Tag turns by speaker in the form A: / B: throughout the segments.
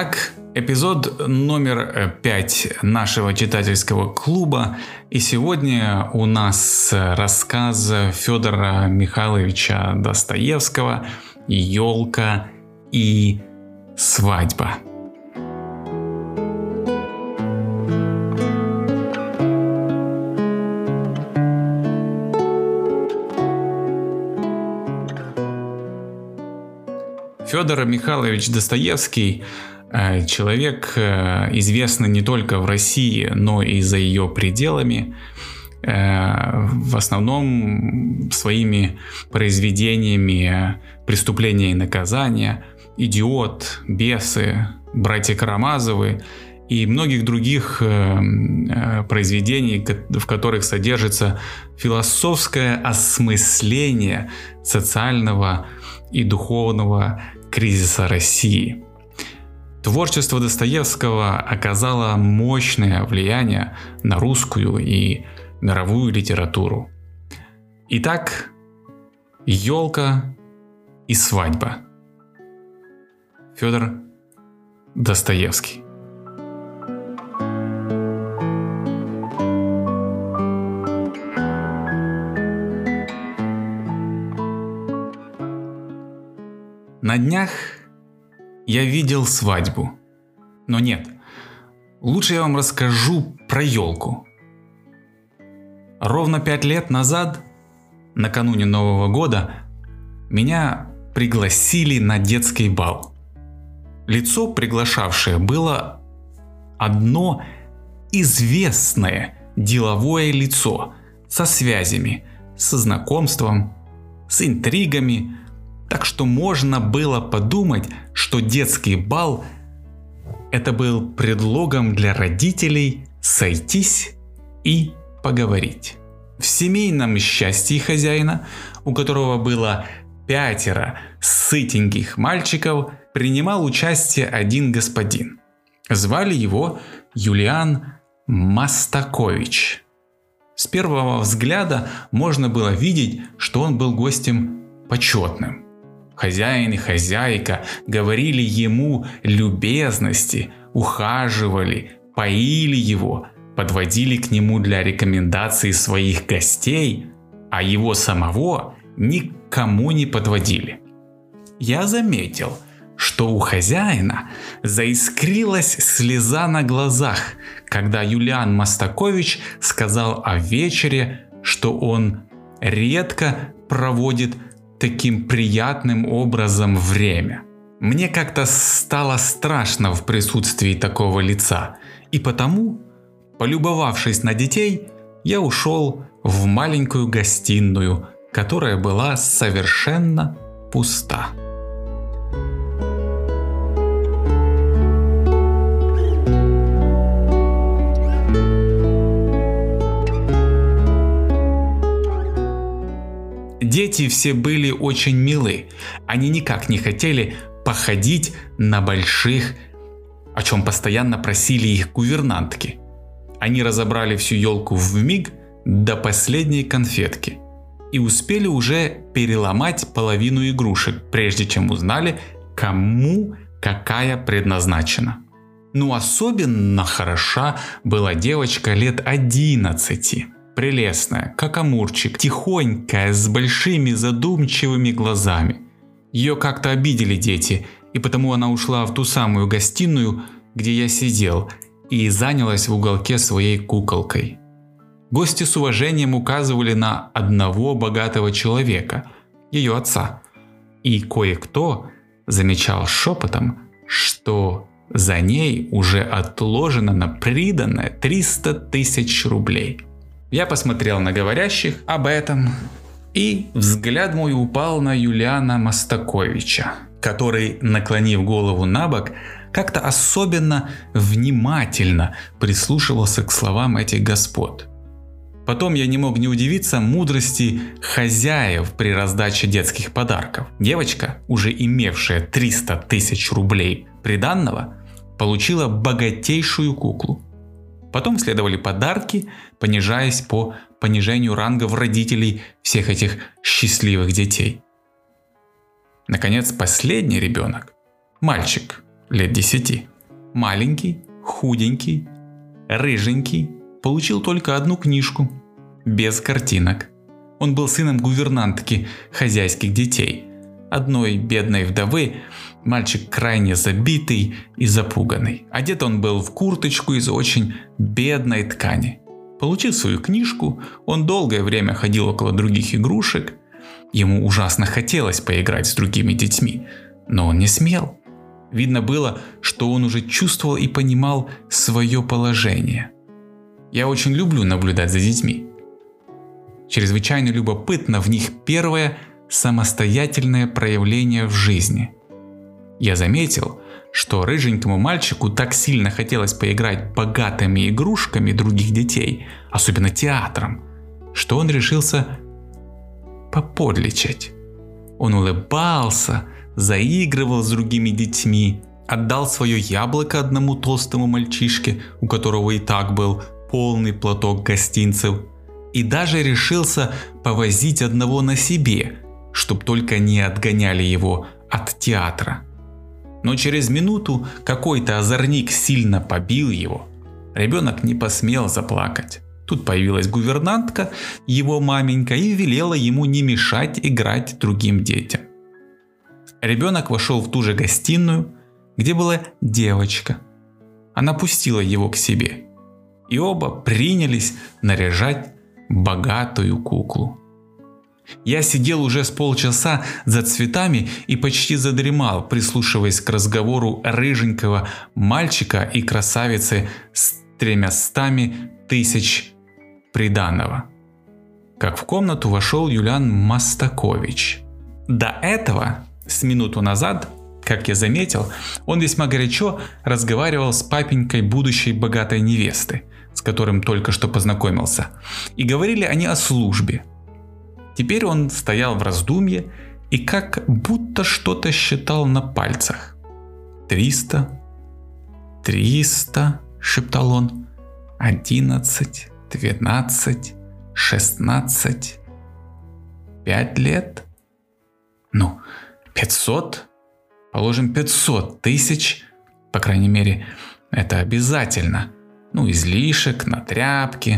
A: Итак, эпизод номер 5 нашего читательского клуба. И сегодня у нас рассказ Федора Михайловича Достоевского «Ёлка и свадьба». Федор Михайлович Достоевский – человек, известный не только в России, но и за ее пределами, в основном своими произведениями «Преступление и наказание», «Идиот», «Бесы», «Братья Карамазовы» и многих других произведений, в которых содержится философское осмысление социального и духовного кризиса России. Творчество Достоевского оказало мощное влияние на русскую и мировую литературу. Итак, «Ёлка и свадьба». Федор Достоевский. На днях я видел свадьбу. Но нет, лучше я вам расскажу про ёлку. Ровно 5 лет назад, накануне Нового года, меня пригласили на детский бал. Лицо приглашавшее было одно известное деловое лицо со связями, со знакомством, с интригами. Так что можно было подумать, что детский бал – это был предлогом для родителей сойтись и поговорить. В семейном счастье хозяина, у которого было 5 сытеньких мальчиков, принимал участие один господин. Звали его Юлиан Мастакович. С первого взгляда можно было видеть, что он был гостем почетным. Хозяин и хозяйка говорили ему любезности, ухаживали, поили его, подводили к нему для рекомендаций своих гостей, а его самого никому не подводили. Я заметил, что у хозяина заискрилась слеза на глазах, когда Юлиан Мастакович сказал о вечере, что он редко проводит таким приятным образом время. Мне как-то стало страшно в присутствии такого лица, и потому, полюбовавшись на детей, я ушел в маленькую гостиную, которая была совершенно пуста. Дети все были очень милы, они никак не хотели походить на больших, о чем постоянно просили их гувернантки. Они разобрали всю елку вмиг до последней конфетки и успели уже переломать половину игрушек, прежде чем узнали, кому какая предназначена. Ну, особенно хороша была девочка лет 11. Прелестная, как амурчик, тихонькая, с большими задумчивыми глазами. Ее как-то обидели дети, и потому она ушла в ту самую гостиную, где я сидел, и занялась в уголке своей куколкой. Гости с уважением указывали на одного богатого человека, ее отца, и кое-кто замечал шепотом, что за ней уже отложено на приданое 300 тысяч рублей. Я посмотрел на говорящих об этом, и взгляд мой упал на Юлиана Мастаковича, который, наклонив голову набок, как-то особенно внимательно прислушивался к словам этих господ. Потом я не мог не удивиться мудрости хозяев при раздаче детских подарков. Девочка, уже имевшая 300 тысяч рублей приданного, получила богатейшую куклу. Потом следовали подарки, понижаясь по понижению рангов родителей всех этих счастливых детей. Наконец, последний ребенок, мальчик лет 10, маленький, худенький, рыженький, получил только одну книжку, без картинок. Он был сыном гувернантки хозяйских детей, одной бедной вдовы, мальчик крайне забитый и запуганный. Одет он был в курточку из очень бедной ткани. Получив свою книжку, он долгое время ходил около других игрушек. Ему ужасно хотелось поиграть с другими детьми, но он не смел. Видно было, что он уже чувствовал и понимал свое положение. Я очень люблю наблюдать за детьми. Чрезвычайно любопытно в них первое самостоятельное проявление в жизни. Я заметил, что рыженькому мальчику так сильно хотелось поиграть богатыми игрушками других детей, особенно театром, что он решился поподличать. Он улыбался, заигрывал с другими детьми, отдал свое яблоко одному толстому мальчишке, у которого и так был полный платок гостинцев, и даже решился повозить одного на себе, чтоб только не отгоняли его от театра. Но через минуту какой-то озорник сильно побил его. Ребенок не посмел заплакать. Тут появилась гувернантка, его маменька, и велела ему не мешать играть другим детям. Ребенок вошел в ту же гостиную, где была девочка. Она пустила его к себе, и оба принялись наряжать богатую куклу. Я сидел уже с полчаса за цветами и почти задремал, прислушиваясь к разговору рыженького мальчика и красавицы с 300 000 приданого. Как в комнату вошел Юлиан Мостакович. До этого, с минуту назад, как я заметил, он весьма горячо разговаривал с папенькой будущей богатой невесты, с которым только что познакомился, и говорили они о службе. Теперь он стоял в раздумье и как будто что-то считал на пальцах. 300, 300, шептал он, 11, 12, 16, 5 лет? Ну, 500? Положим 500 000, по крайней мере, это обязательно. Ну, излишек на тряпки.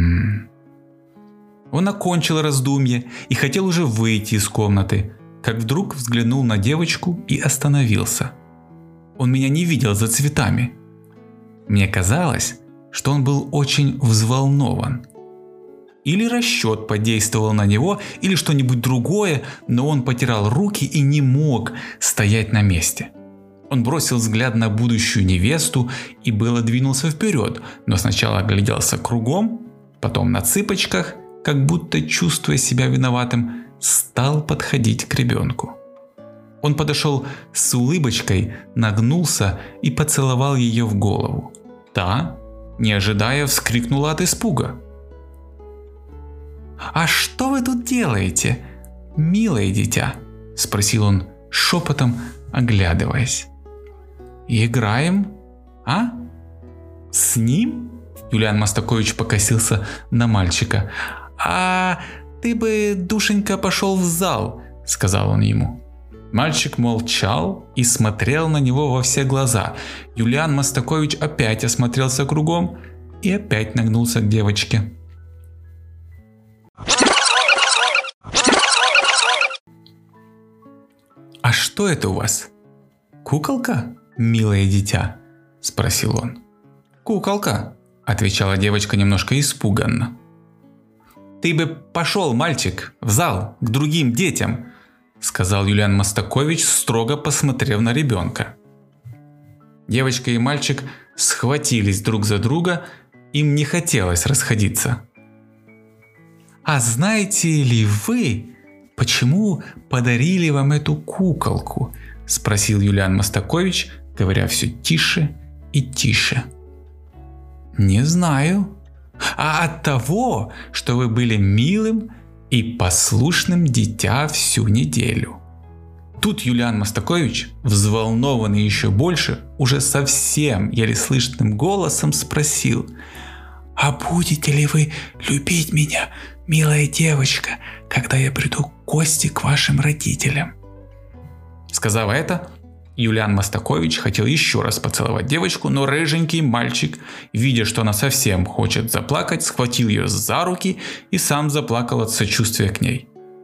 A: Он окончил раздумье и хотел уже выйти из комнаты, как вдруг взглянул на девочку и остановился. Он меня не видел за цветами. Мне казалось, что он был очень взволнован. Или расчет подействовал на него, или что-нибудь другое, но он потирал руки и не мог стоять на месте. Он бросил взгляд на будущую невесту и было двинулся вперед, но сначала огляделся кругом, потом на цыпочках, как будто чувствуя себя виноватым, стал подходить к ребенку. Он подошел с улыбочкой, нагнулся и поцеловал ее в голову. Та, не ожидая, вскрикнула от испуга. «А что вы тут делаете, милое дитя?» – спросил он шепотом, оглядываясь. «Играем? А? С ним?» Юлиан Мостакович покосился на мальчика. «А ты бы, душенька, пошел в зал», – сказал он ему. Мальчик молчал и смотрел на него во все глаза. Юлиан Мостакович опять осмотрелся кругом и опять нагнулся к девочке. «А что это у вас? Куколка, милое дитя?» – спросил он. «Куколка», – отвечала девочка немножко испуганно. «Ты бы пошел, мальчик, в зал к другим детям», – сказал Юлиан Мостакович, строго посмотрев на ребенка. Девочка и мальчик схватились друг за друга, им не хотелось расходиться. «А знаете ли вы, почему подарили вам эту куколку?» – спросил Юлиан Мостакович, говоря все тише и тише. «Не знаю. А от того, что вы были милым и послушным дитя всю неделю». Тут Юлиан Мостакович, взволнованный еще больше, уже совсем еле слышным голосом спросил: «А будете ли вы любить меня, милая девочка, когда я приду в гости к вашим родителям?» Сказав это, Юлиан Мастакович хотел еще раз поцеловать девочку, но рыженький мальчик, видя, что она совсем хочет заплакать, схватил ее за руки и сам заплакал от сочувствия к ней.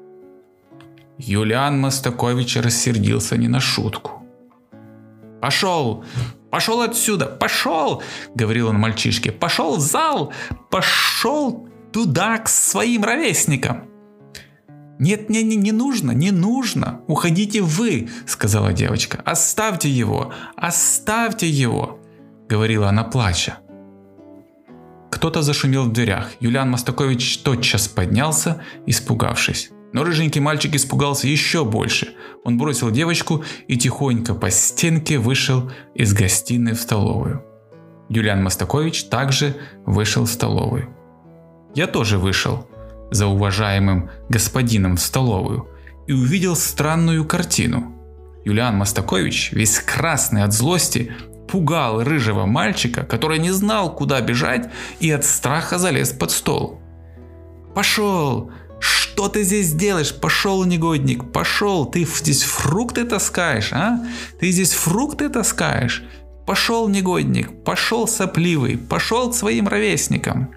A: Юлиан Мастакович рассердился не на шутку. «Пошел! Пошел отсюда! Пошел!» – говорил он мальчишке. «Пошел в зал! Пошел туда к своим ровесникам!» «Нет, не нужно, не нужно! Уходите вы!» – сказала девочка. «Оставьте его! Оставьте его!» – говорила она, плача. Кто-то зашумел в дверях. Юлиан Мастакович тотчас поднялся, испугавшись. Но рыженький мальчик испугался еще больше. Он бросил девочку и тихонько по стенке вышел из гостиной в столовую. Юлиан Мастакович также вышел в столовую. Я тоже вышел за уважаемым господином в столовую и увидел странную картину. Юлиан Мастакович, весь красный от злости, пугал рыжего мальчика, который не знал, куда бежать, и от страха залез под стол. «Пошел! Что ты здесь делаешь? Пошел, негодник! Пошел! Ты здесь фрукты таскаешь, а? Ты здесь фрукты таскаешь? Пошел, негодник! Пошел, сопливый! Пошел к своим ровесникам!»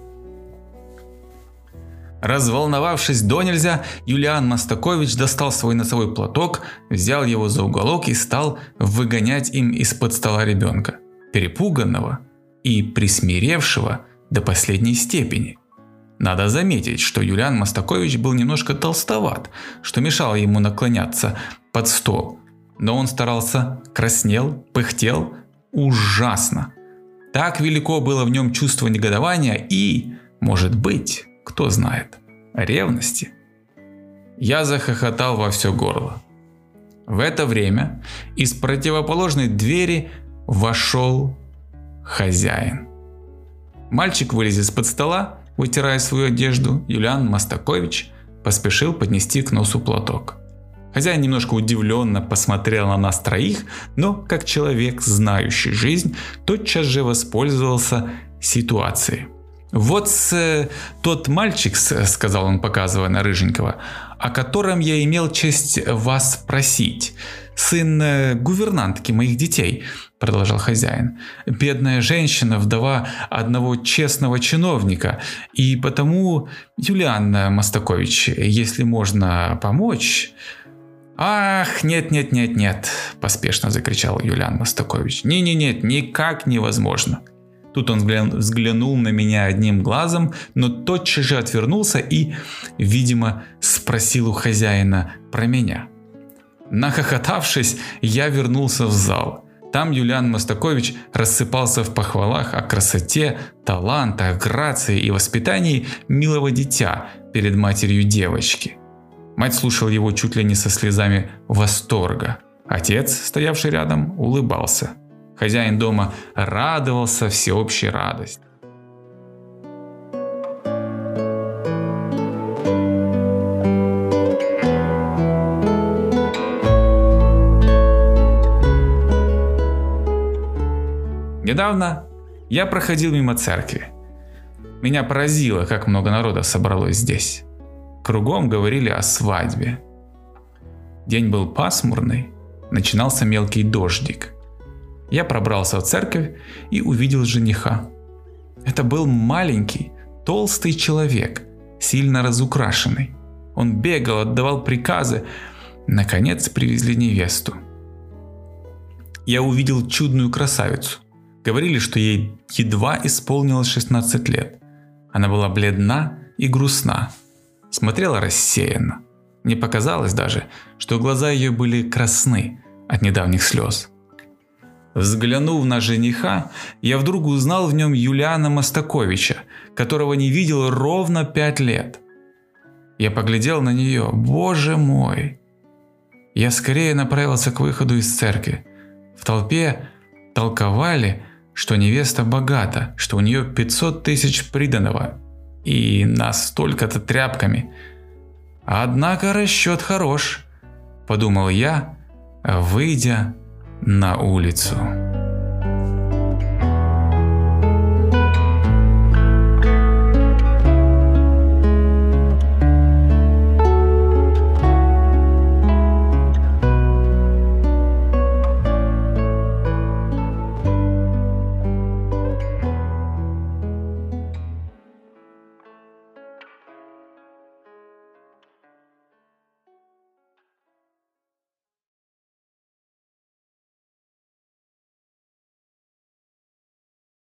A: Разволновавшись донельзя, Юлиан Мастакович достал свой носовой платок, взял его за уголок и стал выгонять им из-под стола ребенка, перепуганного и присмиревшего до последней степени. Надо заметить, что Юлиан Мастакович был немножко толстоват, что мешало ему наклоняться под стол, но он старался, краснел, пыхтел ужасно. Так велико было в нем чувство негодования и, может быть, кто знает, ревности. Я захохотал во все горло. В это время из противоположной двери вошел хозяин. Мальчик вылез из-под стола, вытирая свою одежду. Юлиан Мастакович поспешил поднести к носу платок. Хозяин немножко удивленно посмотрел на нас троих, но как человек, знающий жизнь, тотчас же воспользовался ситуацией. «Вот тот мальчик, — сказал он, показывая на рыженького, — о котором я имел честь вас спросить. Сын гувернантки моих детей, — продолжал хозяин. Бедная женщина, вдова одного честного чиновника. И потому, Юлиан Мастакович, если можно помочь...» «Ах, нет, — поспешно закричал Юлиан Мастакович. Нет, никак невозможно». Тут он взглянул на меня одним глазом, но тотчас же отвернулся и, видимо, спросил у хозяина про меня. Нахохотавшись, я вернулся в зал. Там Юлиан Мастакович рассыпался в похвалах о красоте, талантах, грации и воспитании милого дитя перед матерью девочки. Мать слушала его чуть ли не со слезами восторга. Отец, стоявший рядом, улыбался. Хозяин дома радовался всеобщей радости. Недавно я проходил мимо церкви. Меня поразило, как много народа собралось здесь. Кругом говорили о свадьбе. День был пасмурный, начинался мелкий дождик. Я пробрался в церковь и увидел жениха. Это был маленький, толстый человек, сильно разукрашенный. Он бегал, отдавал приказы. Наконец привезли невесту. Я увидел чудную красавицу. Говорили, что ей едва исполнилось 16 лет. Она была бледна и грустна. Смотрела рассеянно. Мне показалось даже, что глаза ее были красны от недавних слез. Взглянув на жениха, я вдруг узнал в нем Юлиана Мастаковича, которого не видел ровно 5 лет. Я поглядел на нее. Боже мой! Я скорее направился к выходу из церкви. В толпе толковали, что невеста богата, что у нее 500 тысяч приданого и на столько-то тряпками. Однако расчет хорош, подумал я, выйдя на улицу.